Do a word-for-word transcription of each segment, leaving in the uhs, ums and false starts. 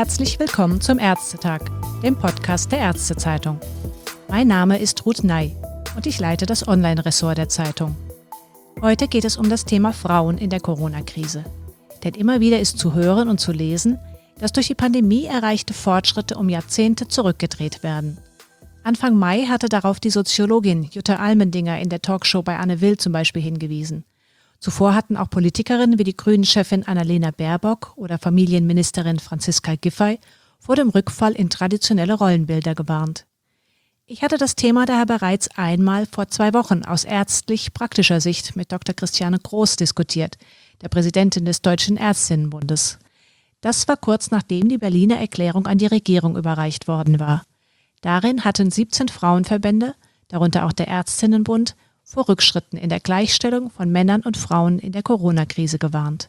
Herzlich willkommen zum Ärztetag, dem Podcast der Ärztezeitung. Mein Name ist Ruth Ney und ich leite das Online-Ressort der Zeitung. Heute geht es um das Thema Frauen in der Corona-Krise. Denn immer wieder ist zu hören und zu lesen, dass durch die Pandemie erreichte Fortschritte um Jahrzehnte zurückgedreht werden. Anfang Mai hatte darauf die Soziologin Jutta Almendinger in der Talkshow bei Anne Will zum Beispiel hingewiesen. Zuvor hatten auch Politikerinnen wie die Grünen-Chefin Annalena Baerbock oder Familienministerin Franziska Giffey vor dem Rückfall in traditionelle Rollenbilder gewarnt. Ich hatte das Thema daher bereits einmal vor zwei Wochen aus ärztlich-praktischer Sicht mit Doktor Christiane Groß diskutiert, der Präsidentin des Deutschen Ärztinnenbundes. Das war kurz nachdem die Berliner Erklärung an die Regierung überreicht worden war. Darin hatten siebzehn Frauenverbände, darunter auch der Ärztinnenbund, vor Rückschritten in der Gleichstellung von Männern und Frauen in der Corona-Krise gewarnt.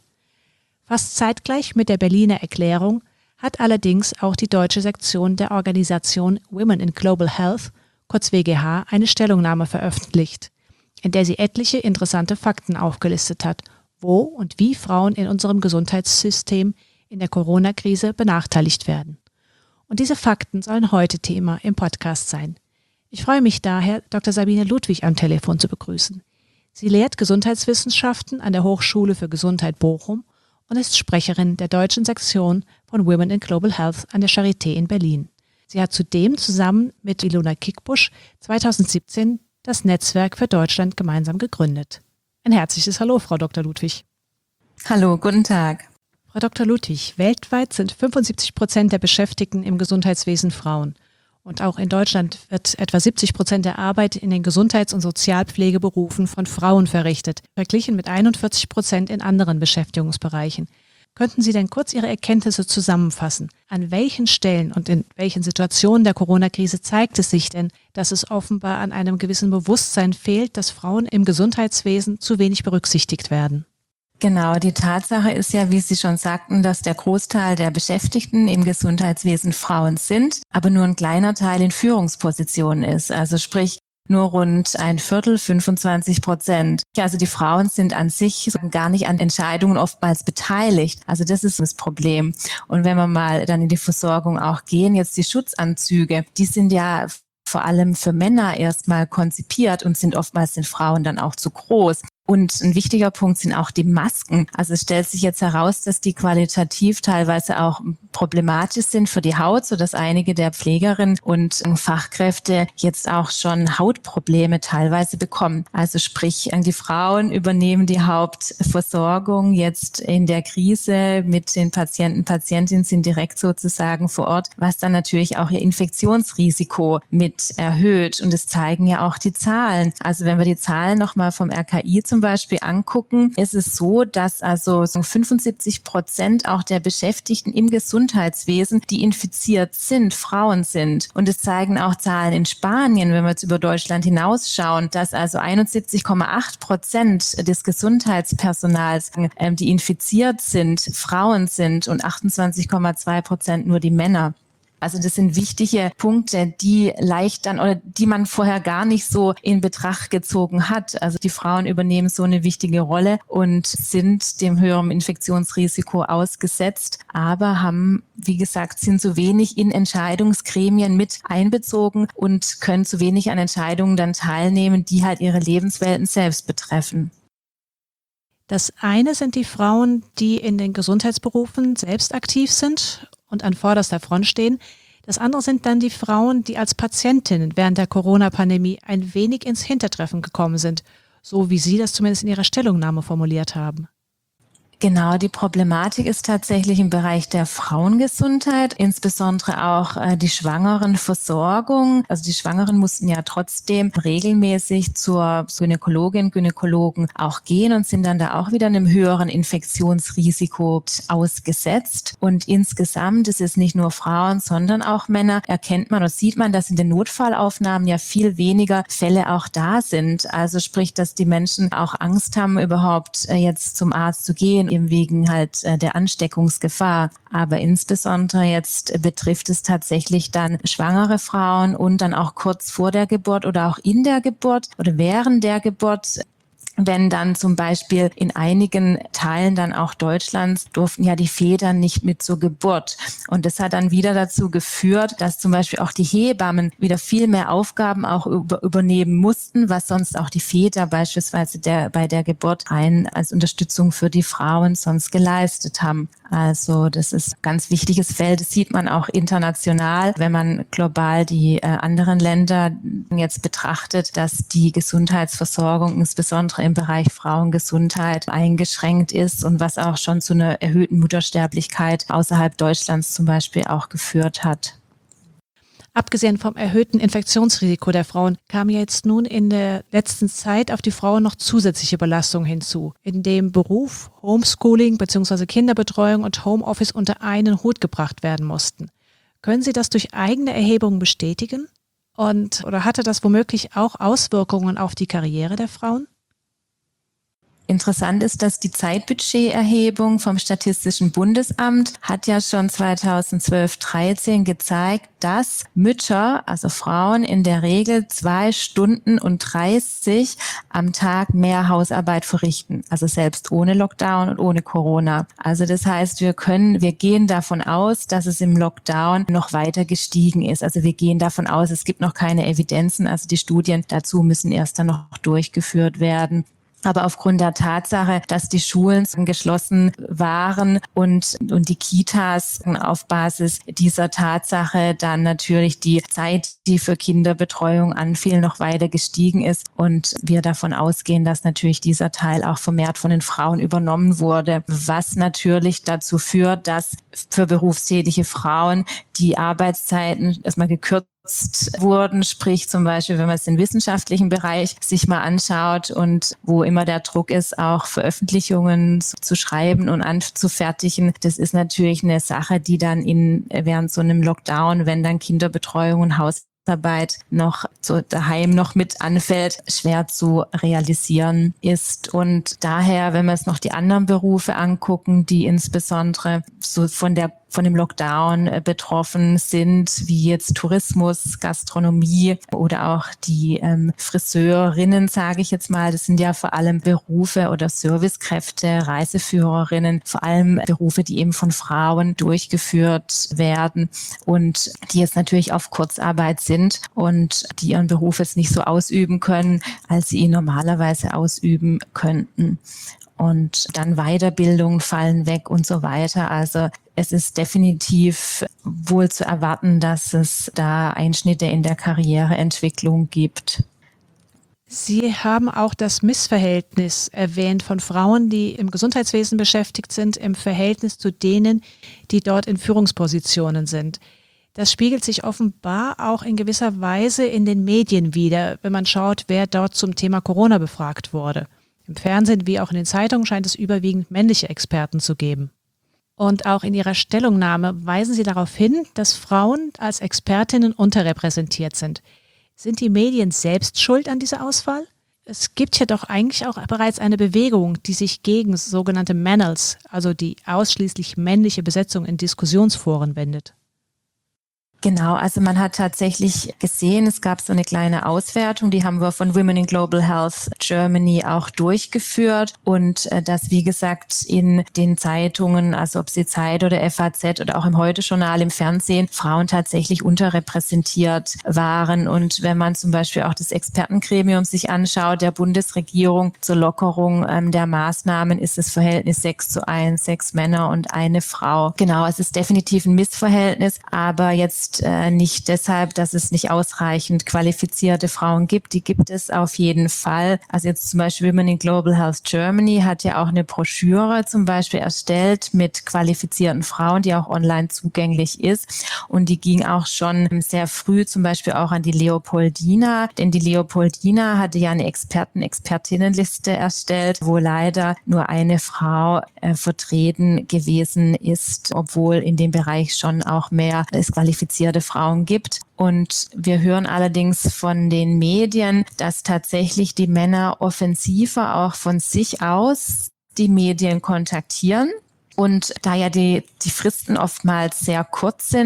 Fast zeitgleich mit der Berliner Erklärung hat allerdings auch die deutsche Sektion der Organisation Women in Global Health, kurz W G H, eine Stellungnahme veröffentlicht, in der sie etliche interessante Fakten aufgelistet hat, wo und wie Frauen in unserem Gesundheitssystem in der Corona-Krise benachteiligt werden. Und diese Fakten sollen heute Thema im Podcast sein. Ich freue mich daher, Doktor Sabine Ludwig am Telefon zu begrüßen. Sie lehrt Gesundheitswissenschaften an der Hochschule für Gesundheit Bochum und ist Sprecherin der deutschen Sektion von Women in Global Health an der Charité in Berlin. Sie hat zudem zusammen mit Ilona Kickbusch zweitausendsiebzehn das Netzwerk für Deutschland gemeinsam gegründet. Ein herzliches Hallo, Frau Doktor Ludwig. Hallo, guten Tag. Frau Doktor Ludwig, weltweit sind fünfundsiebzig Prozent der Beschäftigten im Gesundheitswesen Frauen. Und auch in Deutschland wird etwa siebzig Prozent der Arbeit in den Gesundheits- und Sozialpflegeberufen von Frauen verrichtet, verglichen mit einundvierzig Prozent in anderen Beschäftigungsbereichen. Könnten Sie denn kurz Ihre Erkenntnisse zusammenfassen? An welchen Stellen und in welchen Situationen der Corona-Krise zeigt es sich denn, dass es offenbar an einem gewissen Bewusstsein fehlt, dass Frauen im Gesundheitswesen zu wenig berücksichtigt werden? Genau, die Tatsache ist ja, wie Sie schon sagten, dass der Großteil der Beschäftigten im Gesundheitswesen Frauen sind, aber nur ein kleiner Teil in Führungspositionen ist. Also sprich, nur rund ein Viertel, fünfundzwanzig Prozent. Also die Frauen sind an sich gar nicht an Entscheidungen oftmals beteiligt. Also das ist das Problem. Und wenn wir mal dann in die Versorgung auch gehen, jetzt die Schutzanzüge, die sind ja vor allem für Männer erstmal konzipiert und sind oftmals den Frauen dann auch zu groß. Und ein wichtiger Punkt sind auch die Masken. Also es stellt sich jetzt heraus, dass die qualitativ teilweise auch problematisch sind für die Haut, sodass einige der Pflegerinnen und Fachkräfte jetzt auch schon Hautprobleme teilweise bekommen. Also sprich, die Frauen übernehmen die Hauptversorgung jetzt in der Krise mit den Patienten, Patientinnen sind direkt sozusagen vor Ort, was dann natürlich auch ihr Infektionsrisiko mit erhöht. Und es zeigen ja auch die Zahlen. Also wenn wir die Zahlen nochmal vom R K I zum Beispiel angucken, ist es so, dass also so fünfundsiebzig Prozent auch der Beschäftigten im Gesundheitswesen, die infiziert sind, Frauen sind. Und es zeigen auch Zahlen in Spanien, wenn wir jetzt über Deutschland hinausschauen, dass also einundsiebzig Komma acht Prozent des Gesundheitspersonals, ähm, die infiziert sind, Frauen sind und achtundzwanzig Komma zwei Prozent nur die Männer. Also das sind wichtige Punkte, die leicht dann oder die man vorher gar nicht so in Betracht gezogen hat. Also die Frauen übernehmen so eine wichtige Rolle und sind dem höheren Infektionsrisiko ausgesetzt, aber haben, wie gesagt, sind zu wenig in Entscheidungsgremien mit einbezogen und können zu wenig an Entscheidungen dann teilnehmen, die halt ihre Lebenswelten selbst betreffen. Das eine sind die Frauen, die in den Gesundheitsberufen selbst aktiv sind und an vorderster Front stehen. Das andere sind dann die Frauen, die als Patientinnen während der Corona-Pandemie ein wenig ins Hintertreffen gekommen sind, so wie Sie das zumindest in Ihrer Stellungnahme formuliert haben. Genau, die Problematik ist tatsächlich im Bereich der Frauengesundheit, insbesondere auch äh, die Schwangerenversorgung. Also die Schwangeren mussten ja trotzdem regelmäßig zur Gynäkologin, Gynäkologen auch gehen und sind dann da auch wieder einem höheren Infektionsrisiko ausgesetzt. Und insgesamt ist es nicht nur Frauen, sondern auch Männer, erkennt man oder sieht man, dass in den Notfallaufnahmen ja viel weniger Fälle auch da sind. Also sprich, dass die Menschen auch Angst haben, überhaupt äh, jetzt zum Arzt zu gehen, eben wegen halt äh, der Ansteckungsgefahr. Aber insbesondere jetzt betrifft es tatsächlich dann schwangere Frauen und dann auch kurz vor der Geburt oder auch in der Geburt oder während der Geburt. wenn dann zum Beispiel in einigen Teilen dann auch Deutschlands durften ja die Väter nicht mit zur Geburt. Und das hat dann wieder dazu geführt, dass zum Beispiel auch die Hebammen wieder viel mehr Aufgaben auch über, übernehmen mussten, was sonst auch die Väter beispielsweise der, bei der Geburt rein als Unterstützung für die Frauen sonst geleistet haben. Also das ist ein ganz wichtiges Feld. Das sieht man auch international, wenn man global die äh, anderen Länder jetzt betrachtet, dass die Gesundheitsversorgung insbesondere im Bereich Frauengesundheit eingeschränkt ist und was auch schon zu einer erhöhten Muttersterblichkeit außerhalb Deutschlands zum Beispiel auch geführt hat. Abgesehen vom erhöhten Infektionsrisiko der Frauen kam jetzt nun in der letzten Zeit auf die Frauen noch zusätzliche Belastung hinzu, indem Beruf, Homeschooling bzw. Kinderbetreuung und Homeoffice unter einen Hut gebracht werden mussten. Können Sie das durch eigene Erhebungen bestätigen? Und oder hatte das womöglich auch Auswirkungen auf die Karriere der Frauen? Interessant ist, dass die Zeitbudgeterhebung vom Statistischen Bundesamt hat ja schon zweitausendzwölf dreizehn gezeigt, dass Mütter, also Frauen, in der Regel zwei Stunden und dreißig am Tag mehr Hausarbeit verrichten. Also selbst ohne Lockdown und ohne Corona. Also das heißt, wir können, wir gehen davon aus, dass es im Lockdown noch weiter gestiegen ist. Also wir gehen davon aus, es gibt noch keine Evidenzen. Also die Studien dazu müssen erst dann noch durchgeführt werden. Aber aufgrund der Tatsache, dass die Schulen geschlossen waren und, und die Kitas auf Basis dieser Tatsache dann natürlich die Zeit, die für Kinderbetreuung anfiel, noch weiter gestiegen ist und wir davon ausgehen, dass natürlich dieser Teil auch vermehrt von den Frauen übernommen wurde, was natürlich dazu führt, dass für berufstätige Frauen die Arbeitszeiten erstmal gekürzt wurden, sprich zum Beispiel, wenn man es den wissenschaftlichen Bereich sich mal anschaut und wo immer der Druck ist, auch Veröffentlichungen zu schreiben und anzufertigen, das ist natürlich eine Sache, die dann in während so einem Lockdown, wenn dann Kinderbetreuung und Hausarbeit noch so daheim noch mit anfällt, schwer zu realisieren ist. Und daher, wenn wir es noch die anderen Berufe angucken, die insbesondere so von der von dem Lockdown betroffen sind, wie jetzt Tourismus, Gastronomie oder auch die ähm, Friseurinnen, sage ich jetzt mal. Das sind ja vor allem Berufe oder Servicekräfte, Reiseführerinnen, vor allem Berufe, die eben von Frauen durchgeführt werden und die jetzt natürlich auf Kurzarbeit sind und die ihren Beruf jetzt nicht so ausüben können, als sie ihn normalerweise ausüben könnten. Und dann Weiterbildungen fallen weg und so weiter. Also es ist definitiv wohl zu erwarten, dass es da Einschnitte in der Karriereentwicklung gibt. Sie haben auch das Missverhältnis erwähnt von Frauen, die im Gesundheitswesen beschäftigt sind, im Verhältnis zu denen, die dort in Führungspositionen sind. Das spiegelt sich offenbar auch in gewisser Weise in den Medien wider, wenn man schaut, wer dort zum Thema Corona befragt wurde. Im Fernsehen wie auch in den Zeitungen scheint es überwiegend männliche Experten zu geben. Und auch in Ihrer Stellungnahme weisen Sie darauf hin, dass Frauen als Expertinnen unterrepräsentiert sind. Sind die Medien selbst schuld an dieser Auswahl? Es gibt ja doch eigentlich auch bereits eine Bewegung, die sich gegen sogenannte Manels, also die ausschließlich männliche Besetzung in Diskussionsforen wendet. Genau, also man hat tatsächlich gesehen, es gab so eine kleine Auswertung, die haben wir von Women in Global Health Germany auch durchgeführt und äh, dass, wie gesagt, in den Zeitungen, also ob sie Zeit oder F A Z oder auch im Heute-Journal im Fernsehen, Frauen tatsächlich unterrepräsentiert waren. Und wenn man zum Beispiel auch das Expertengremium sich anschaut, der Bundesregierung zur Lockerung ähm, der Maßnahmen, ist das Verhältnis sechs zu eins, sechs Männer und eine Frau. Genau, es ist definitiv ein Missverhältnis, aber jetzt nicht deshalb, dass es nicht ausreichend qualifizierte Frauen gibt. Die gibt es auf jeden Fall. Also jetzt zum Beispiel Women in Global Health Germany hat ja auch eine Broschüre zum Beispiel erstellt mit qualifizierten Frauen, die auch online zugänglich ist. Und die ging auch schon sehr früh zum Beispiel auch an die Leopoldina, denn die Leopoldina hatte ja eine Experten-Expertinnenliste erstellt, wo leider nur eine Frau äh, vertreten gewesen ist, obwohl in dem Bereich schon auch mehr es qualifizierte Frauen gibt. Und wir hören allerdings von den Medien, dass tatsächlich die Männer offensiver auch von sich aus die Medien kontaktieren. Und da ja die, die Fristen oftmals sehr kurz sind,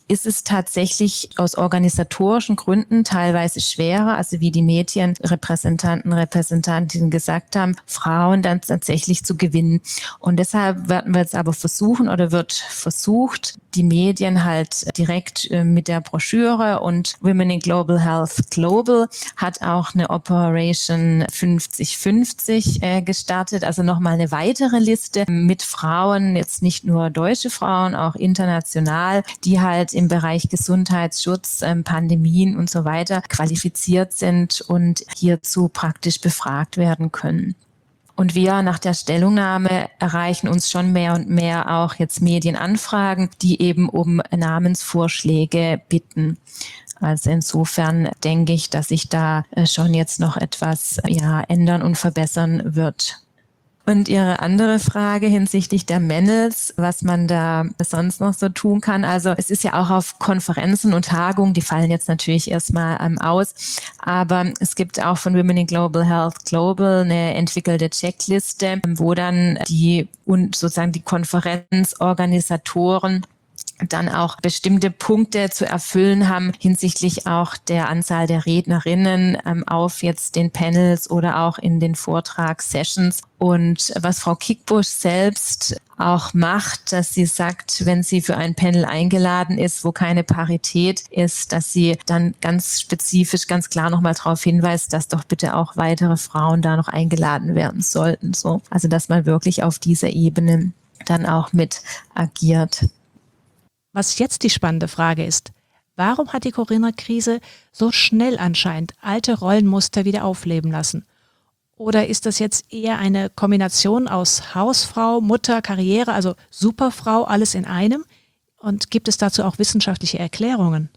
ist es tatsächlich aus organisatorischen Gründen teilweise schwerer, also wie die Medienrepräsentanten, Repräsentantinnen gesagt haben, Frauen dann tatsächlich zu gewinnen. Und deshalb werden wir jetzt aber versuchen oder wird versucht, die Medien halt direkt äh, mit der Broschüre, und Women in Global Health Global hat auch eine Operation fünfzig fünfzig äh, gestartet, also nochmal eine weitere Liste mit Frauen, jetzt nicht nur deutsche Frauen, auch international, die halt im Bereich Gesundheitsschutz, ähm, Pandemien und so weiter qualifiziert sind und hierzu praktisch befragt werden können. Und wir nach der Stellungnahme erreichen uns schon mehr und mehr auch jetzt Medienanfragen, die eben um Namensvorschläge bitten. Also insofern denke ich, dass sich da schon jetzt noch etwas ja, ändern und verbessern wird. Und Ihre andere Frage hinsichtlich der Panels, was man da sonst noch so tun kann. Also es ist ja auch auf Konferenzen und Tagungen, die fallen jetzt natürlich erstmal ähm, aus, aber es gibt auch von Women in Global Health Global eine entwickelte Checkliste, wo dann die und sozusagen die Konferenzorganisatoren dann auch bestimmte Punkte zu erfüllen haben hinsichtlich auch der Anzahl der Rednerinnen ähm, auf jetzt den Panels oder auch in den Vortragssessions. Und was Frau Kickbusch selbst auch macht, dass sie sagt, wenn sie für ein Panel eingeladen ist, wo keine Parität ist, dass sie dann ganz spezifisch, ganz klar nochmal darauf hinweist, dass doch bitte auch weitere Frauen da noch eingeladen werden sollten. So, also dass man wirklich auf dieser Ebene dann auch mit agiert. Was jetzt die spannende Frage ist, warum hat die Corona-Krise so schnell anscheinend alte Rollenmuster wieder aufleben lassen? Oder ist das jetzt eher eine Kombination aus Hausfrau, Mutter, Karriere, also Superfrau, alles in einem? Und gibt es dazu auch wissenschaftliche Erklärungen?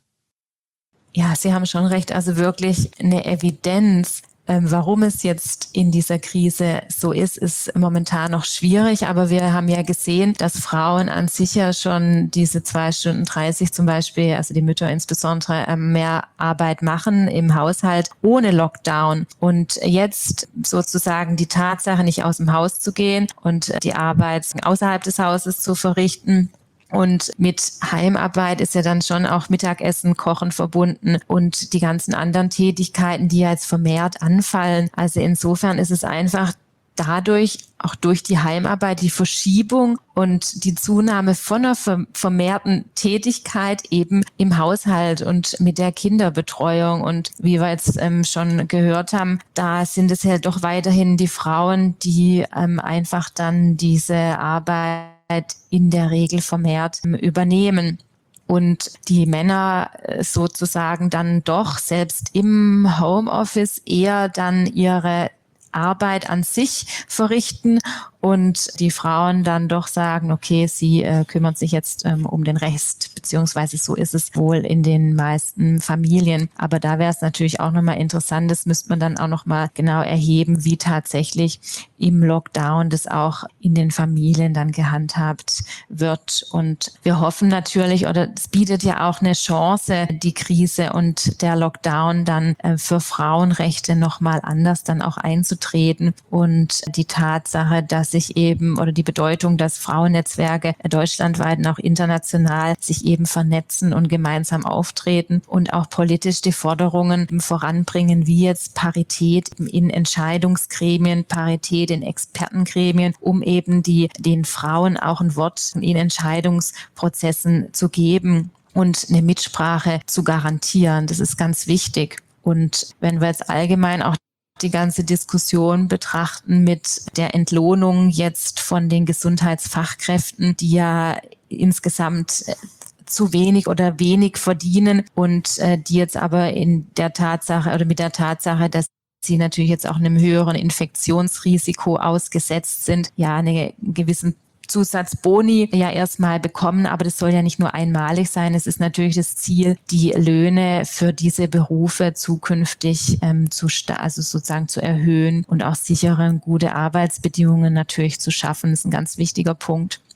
Ja, Sie haben schon recht, also wirklich eine Evidenz, warum es jetzt in dieser Krise so ist, ist momentan noch schwierig. Aber wir haben ja gesehen, dass Frauen an sich ja schon diese zwei Stunden dreißig zum Beispiel, also die Mütter insbesondere, mehr Arbeit machen im Haushalt ohne Lockdown. Und jetzt sozusagen die Tatsache, nicht aus dem Haus zu gehen und die Arbeit außerhalb des Hauses zu verrichten. Und mit Heimarbeit ist ja dann schon auch Mittagessen, Kochen verbunden und die ganzen anderen Tätigkeiten, die ja jetzt vermehrt anfallen. Also insofern ist es einfach dadurch, auch durch die Heimarbeit, die Verschiebung und die Zunahme von einer vermehrten Tätigkeit eben im Haushalt und mit der Kinderbetreuung. Und wie wir jetzt ähm, schon gehört haben, da sind es ja doch weiterhin die Frauen, die ähm, einfach dann diese Arbeit in der Regel vermehrt übernehmen. Und die Männer sozusagen dann doch selbst im Homeoffice eher dann ihre Arbeit an sich verrichten und die Frauen dann doch sagen, okay, sie äh, kümmern sich jetzt ähm, um den Rest, beziehungsweise so ist es wohl in den meisten Familien. Aber da wäre es natürlich auch nochmal interessant, das müsste man dann auch nochmal genau erheben, wie tatsächlich im Lockdown das auch in den Familien dann gehandhabt wird. Und wir hoffen natürlich, oder es bietet ja auch eine Chance, die Krise und der Lockdown dann äh, für Frauenrechte nochmal anders dann auch einzutreten. Und die Tatsache, dass sich eben, oder die Bedeutung, dass Frauennetzwerke deutschlandweit und auch international sich eben vernetzen und gemeinsam auftreten und auch politisch die Forderungen voranbringen, wie jetzt Parität in Entscheidungsgremien, Parität in Expertengremien, um eben die den Frauen auch ein Wort in Entscheidungsprozessen zu geben und eine Mitsprache zu garantieren. Das ist ganz wichtig. Und wenn wir jetzt allgemein auch die ganze Diskussion betrachten mit der Entlohnung jetzt von den Gesundheitsfachkräften, die ja insgesamt zu wenig oder wenig verdienen und äh, die jetzt aber in der Tatsache oder mit der Tatsache, dass sie natürlich jetzt auch einem höheren Infektionsrisiko ausgesetzt sind, ja einen gewissen Zusatzboni ja erstmal bekommen, aber das soll ja nicht nur einmalig sein. Es ist natürlich das Ziel, die Löhne für diese Berufe zukünftig ähm, zu also sozusagen zu erhöhen und auch sichere, gute Arbeitsbedingungen natürlich zu schaffen. Das ist ein ganz wichtiger Punkt.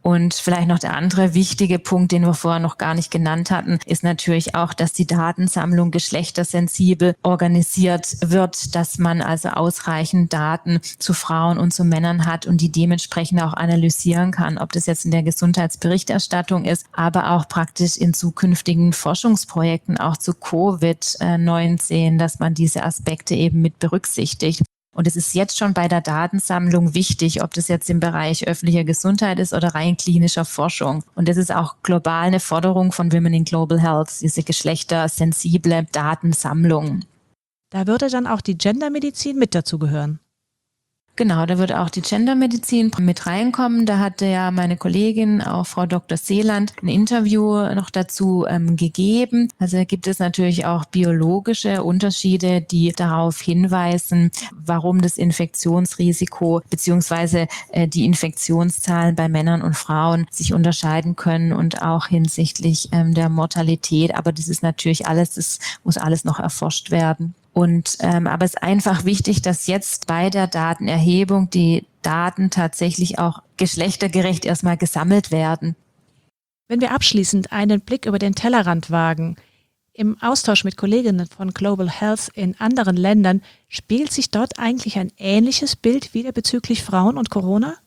Und vielleicht noch der andere wichtige Punkt, den wir vorher noch gar nicht genannt hatten, ist natürlich auch, dass die Datensammlung geschlechtersensibel organisiert wird, dass man also ausreichend Daten zu Frauen und zu Männern hat und die dementsprechend auch analysieren kann, ob das jetzt in der Gesundheitsberichterstattung ist, aber auch praktisch in zukünftigen Forschungsprojekten auch zu Covid neunzehn, dass man diese Aspekte eben mit berücksichtigt. Und es ist jetzt schon bei der Datensammlung wichtig, ob das jetzt im Bereich öffentlicher Gesundheit ist oder rein klinischer Forschung. Und das ist auch global eine Forderung von Women in Global Health, diese geschlechtersensible Datensammlung. Da würde dann auch die Gendermedizin mit dazugehören. Genau, da wird auch die Gendermedizin mit reinkommen. Da hatte ja meine Kollegin, auch Frau Doktor Seeland, ein Interview noch dazu ähm, gegeben. Also da gibt es natürlich auch biologische Unterschiede, die darauf hinweisen, warum das Infektionsrisiko beziehungsweise äh, die Infektionszahlen bei Männern und Frauen sich unterscheiden können und auch hinsichtlich ähm, der Mortalität. Aber das ist natürlich alles, das muss alles noch erforscht werden. Und ähm, aber es ist einfach wichtig, dass jetzt bei der Datenerhebung die Daten tatsächlich auch geschlechtergerecht erstmal gesammelt werden. Wenn wir abschließend einen Blick über den Tellerrand wagen, im Austausch mit Kolleginnen von Global Health in anderen Ländern, spielt sich dort eigentlich ein ähnliches Bild wieder bezüglich Frauen und Corona?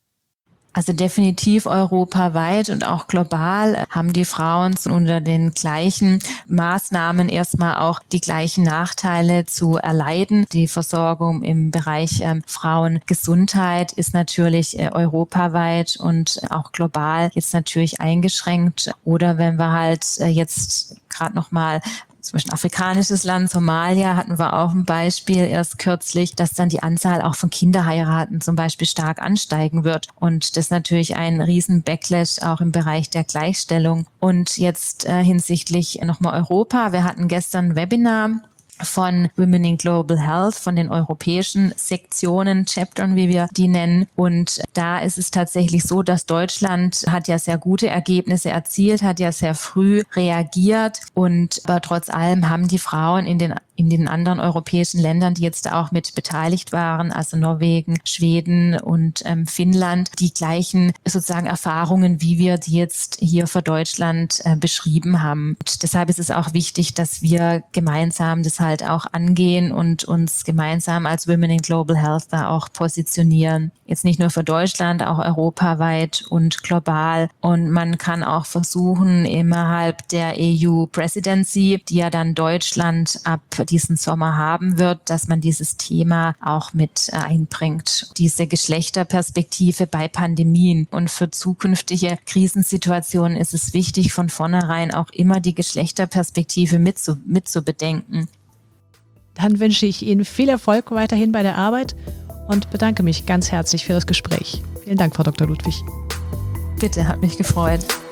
Also definitiv europaweit und auch global haben die Frauen unter den gleichen Maßnahmen erstmal auch die gleichen Nachteile zu erleiden. Die Versorgung im Bereich ähm, Frauengesundheit ist natürlich äh, europaweit und auch global jetzt natürlich eingeschränkt. Oder wenn wir halt äh, jetzt gerade nochmal zum Beispiel ein afrikanisches Land, Somalia, hatten wir auch ein Beispiel erst kürzlich, dass dann die Anzahl auch von Kinderheiraten zum Beispiel stark ansteigen wird. Und das ist natürlich ein riesen Backlash auch im Bereich der Gleichstellung. Und jetzt äh, hinsichtlich nochmal Europa. Wir hatten gestern ein Webinar von Women in Global Health, von den europäischen Sektionen, Chaptern, wie wir die nennen. Und da ist es tatsächlich so, dass Deutschland hat ja sehr gute Ergebnisse erzielt, hat ja sehr früh reagiert. Und aber trotz allem haben die Frauen in den in den anderen europäischen Ländern, die jetzt auch mit beteiligt waren, also Norwegen, Schweden und ähm, Finnland, die gleichen sozusagen Erfahrungen, wie wir die jetzt hier für Deutschland äh, beschrieben haben. Und deshalb ist es auch wichtig, dass wir gemeinsam das halt auch angehen und uns gemeinsam als Women in Global Health da auch positionieren. Jetzt nicht nur für Deutschland, auch europaweit und global. Und man kann auch versuchen, innerhalb der E U-Presidency, die ja dann Deutschland ab diesen Sommer haben wird, dass man dieses Thema auch mit einbringt. Diese Geschlechterperspektive bei Pandemien. Und für zukünftige Krisensituationen ist es wichtig, von vornherein auch immer die Geschlechterperspektive mit zu, mit zu bedenken. Dann wünsche ich Ihnen viel Erfolg weiterhin bei der Arbeit und bedanke mich ganz herzlich für das Gespräch. Vielen Dank, Frau Doktor Ludwig. Bitte, hat mich gefreut.